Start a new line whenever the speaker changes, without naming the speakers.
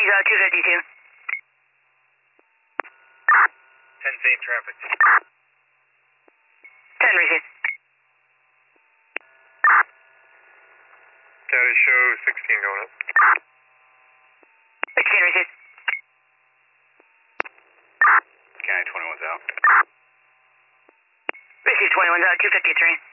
out 252.
10 same traffic.
10 receive.
Status show 16 going up.
16 receive.
County 21's out.
Receive 21's out 253.